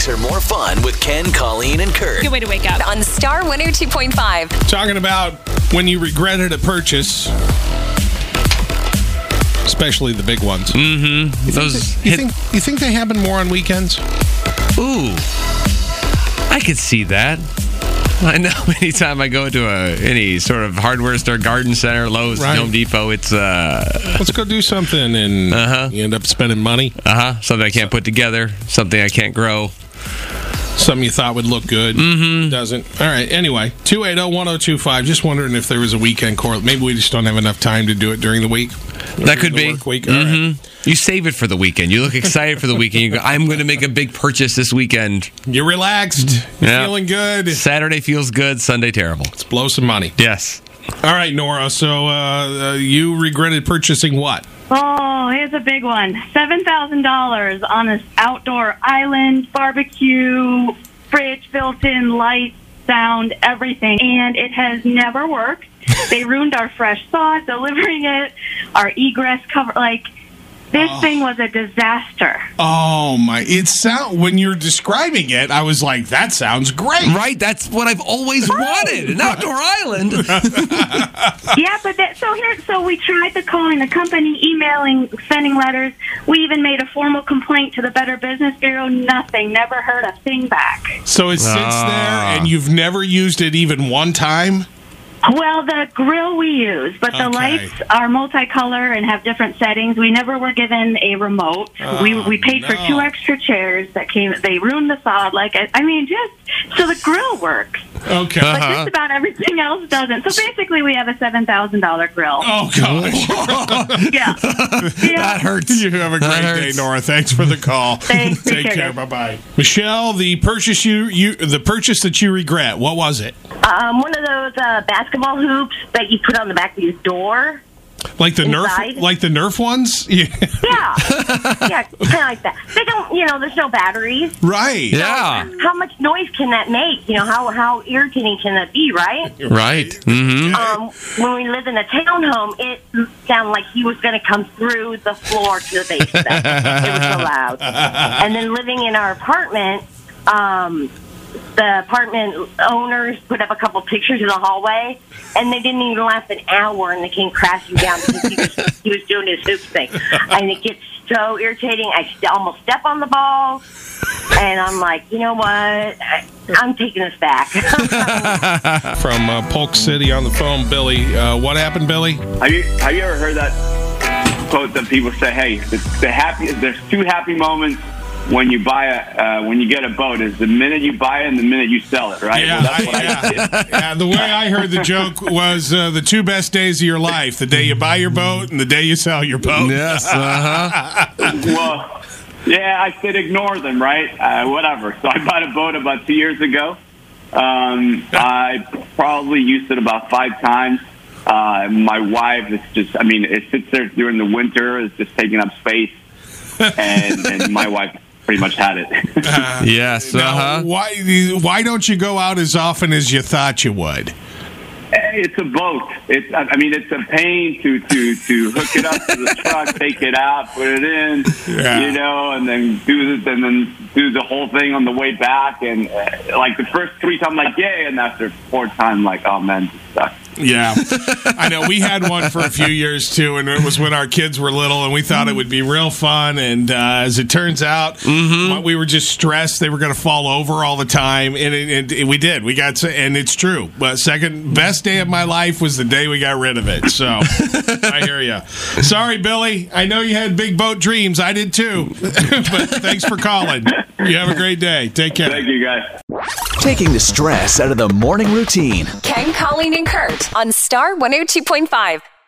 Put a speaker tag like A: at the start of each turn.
A: Mornings are more fun with Ken, Colleen, and Kurt.
B: Good way to wake up.
C: On Star 102.5.
D: Talking about when you regretted a purchase, especially the big ones.
E: Mm-hmm.
D: You think they happen more on weekends?
E: Ooh, I could see that. I know anytime I go to any sort of hardware store, garden center, Lowe's,
D: Right.
E: Home Depot, it's
D: Let's go do something, and you end up spending money.
E: something I can't put together, something I can't grow.
D: Something you thought would look good. Doesn't. All right, anyway, 280-1025. Just wondering if there was a weekend correlate. Maybe we just don't have enough time to do it during the week.
E: That could be.
D: Work week. All right.
E: You save it for the weekend. You look excited for the weekend. You go, I'm going to make a big purchase this weekend.
D: You're relaxed. You're
E: Yeah.
D: feeling good.
E: Saturday feels good. Sunday terrible.
D: Let's blow some money.
E: Yes.
D: All right, Nora. So you regretted purchasing what?
F: Oh, here's a big one. $7,000 on this outdoor island, barbecue, fridge, built-in lights, sound, everything. And it has never worked. They ruined our fresh sauce, delivering it, our egress cover. This thing was a disaster.
D: Oh, my. When you're describing it, I was like, that sounds great.
E: Right? That's what I've always wanted. An outdoor island.
F: Yeah, but so we tried calling the company, emailing, sending letters. We even made a formal complaint to the Better Business Bureau. Nothing. Never heard a thing back.
D: So it sits there, and you've never used it even one time?
F: Well, the grill we use, but the lights are multicolor and have different settings. We never were given a remote. We paid for 2 extra chairs that came. They ruined the sod. So the grill works.
D: Okay.
F: But just about everything else doesn't. So basically, we have a $7,000 grill.
D: Oh, gosh.
F: Yeah.
E: That hurts.
D: You have a great day, Nora. Thanks for the call.
F: Thanks.
D: Take care. Bye-bye. Michelle, the purchase the purchase that you regret, what was it?
G: One of those basketball hoops that you put on the back of your door.
D: Like the
G: inside.
D: Nerf ones? Yeah.
G: Yeah, kind of like that. They don't, there's no batteries.
D: Right.
E: Yeah.
G: How much noise can that make? How irritating can that be, right?
E: Right. Mm-hmm.
G: When we lived in a townhome, it sounded like he was going to come through the floor to the basement. It was so loud. And then living in our apartment, the apartment owners put up a couple pictures in the hallway, and they didn't even last an hour, and they came crashing down because he was doing his hoop thing. And it gets so irritating. I almost step on the ball, and I'm like, you know what? I'm taking this back.
D: From Polk City on the phone, Billy. What happened, Billy?
H: Have you ever heard that quote that people say, "Hey, there's 2 happy moments when you when you get a boat is the minute you buy it and the minute you sell it," right?
D: Yeah,
H: well, that's what I did.
D: Yeah, the way I heard the joke was the 2 best days of your life: the day you buy your boat and the day you sell your boat.
E: Yes.
H: Well, yeah, I said ignore them, right? Whatever. So I bought a boat about 2 years ago. I probably used it about 5 times. My wife is it sits there during the winter. It's just taking up space. And my wife pretty much had it.
E: Yes.
D: Now, why don't you go out as often as you thought you would?
H: It's a boat. It's a pain to hook it up to the truck, take it out, put it in, and then do the whole thing on the way back. And the first 3 times, yay, and after 4th time, oh man, this sucks.
D: Yeah, I know. We had one for a few years, too, and it was when our kids were little, and we thought it would be real fun. And as it turns out, we were just stressed they were going to fall over all the time, and we did. And it's true. But second best day of my life was the day we got rid of it. So I hear you. Sorry, Billy. I know you had big boat dreams. I did, too. But thanks for calling. You have a great day. Take care.
H: Thank you, guys.
A: Taking the stress out of the morning routine.
C: Ken, Colleen, and Kurt on Star 102.5.